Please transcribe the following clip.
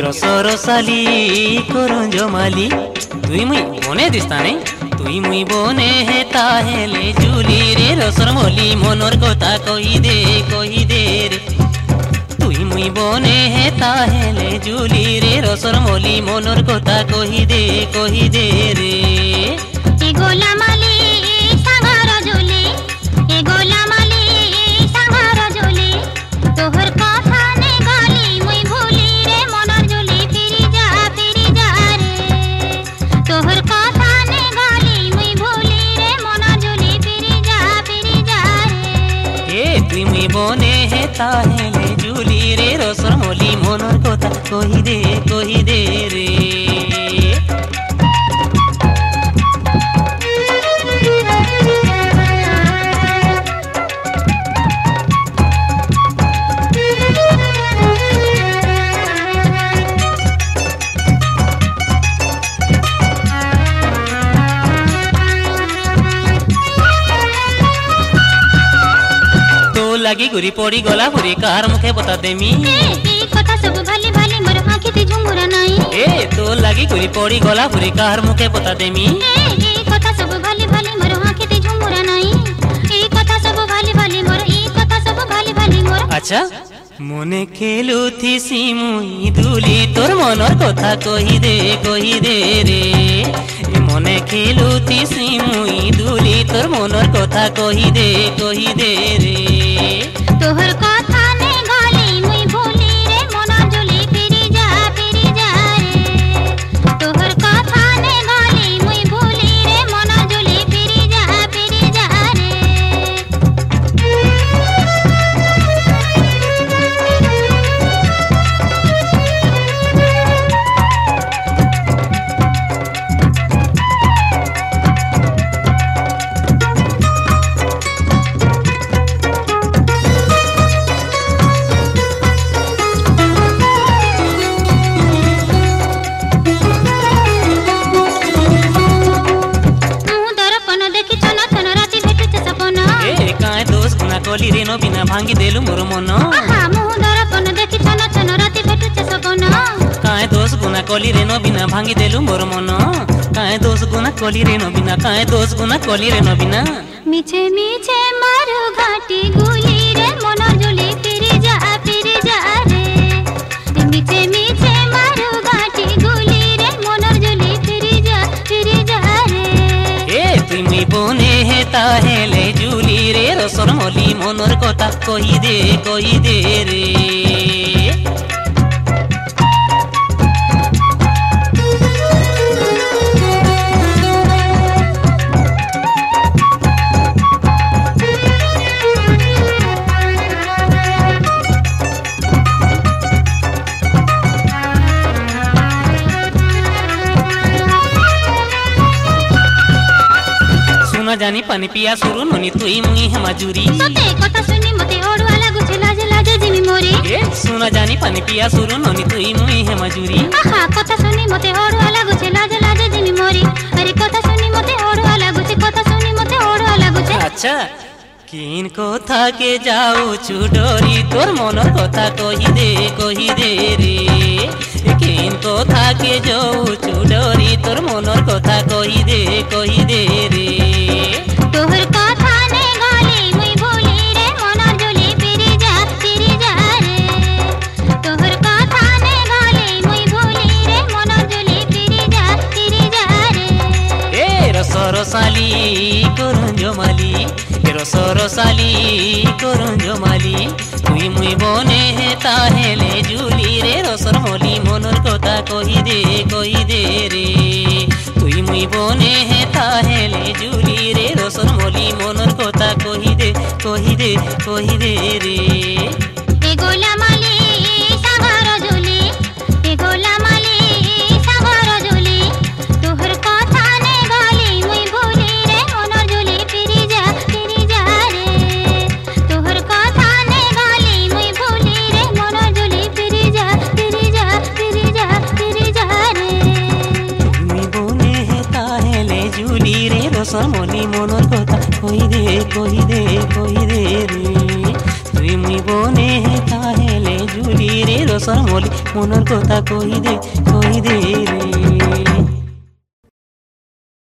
রসরসালি করুন জমালি তুই মুই বনে দিস্তা নেই তুই মুই বনে হে তাহেলে জুলি রে রসর মলি মনর কথা কহি দে রে তুই মুই বনে হে তাহেলে জুলি রে রসর মলি মনর কথা কহি দে রে এ গোলামালি সাগর জুলি এ গোলামালি সাগর জুলি তোহর কথা নে গালি মুই ভুলি রে মনর জুলি ফিরি যা রে তোহর কথা নে গালি মুই ভুলি রে মনর জুলি ফিরি যা রে এ তুই মুই বনে হে তাহেলে জুলি রে রসর মলি মনর কথা কহি দে রে লাগি গুরি পড়ি গলা পুরি কার মুখে বতা দেমি এই কথা সব ভালি ভালি মোর আঁখিতে ঝুমুরা নাই এ তো লাগি গুরি পড়ি গলা পুরি কার মুখে বতা দেমি এই কথা সব ভালি ভালি মোর আঁখিতে ঝুমুরা নাই এই কথা সব ভালি ভালি মোর এই কথা সব ভালি ভালি মোর আচ্ছা মনে খেলুথিসি মুই দুলি তোর মনর কথা কহি দে রে মনে খেলুথিসি মুই দুলি তোর মনর কথা কহি দে রে তোহর কথা নে গালি মুই ভুলি রে মনর জুলি ফিরি যা রে তোহর কথা নে গালি মুই ভুলি রে মনর জুলি ফিরি যা রে কলি রে নবিনা ভাঙ্গি দেলু মোর মন আহা মুহ দরপন দেখি ছন ছন রাতি ভেটুছে সপন কায় দোষ গুনা কলি রে নবিনা ভাঙ্গি দেলু মোর মন কায় দোষ গুনা কলি রে নবিনা কায় দোষ গুনা কলি রে নবিনা মিছে মিছে মারু ঘাটি গুলি রে মনর জুলি ফিরি যা রে মিছে মিছে মারু ঘাটি গুলি রে মনর জুলি ফিরি যা রে এ তুই মুই বনে হে তাহেলে জুলি রে রসর মলি মনর কথা কহি দে রে জানি পানি পিয়া শুরু ননি তুই মুই হে মাজুরি সতে কথা শুনি মতে ওড়ুয়া লাগুছে লাজ জিমি মোরে এ শুনা জানি পানি পিয়া শুরু ননি তুই মুই হে মাজুরি আহা কথা শুনি মতে ওড়ুয়া লাগুছে লাজ জিমি মোরে আরে কথা শুনি মতে ওড়ুয়া লাগুছে আচ্ছা কিন কথা কে যাও চুডরি তোর মনর কথা কহি দে রে কিন কথা কে যাও চুডরি তোর মনর কথা কহি দে রে তোহর কথা নে গালি মুই ভুলি রে মনর জুলি ফিরি যা রে তোহর কথা নে গালি মুই ভুলি রে মনর জুলি ফিরি যা রে এ রসরসালি করুন জমালি রসরসালি করুন জমালি তুই মুই বনে হে তাহেলে জুলি রে রসর মলি মনর কথা কহি দে রে তুই মুই বনে হে তাহেলে জুলি রে রসর মলি মনর কথা কহি দে রে এ গোলামালি সাগর জুলি এ গোলামালি সাগর জুলি তোহর কথা নে গালি মুই ভুলি রে মনর জুলি ফিরি যা রে তোহর কথা নে গালি মুই ভুলি রে মনর জুলি ফিরি যা রে তুমি বনে হে তাহেলে জুলি রে রসর মলি মনর কথা কহি দে রে তুই মুই বনে হে তাহেলে ঝুলি রে রসর মলি মনের কথা কই দে রে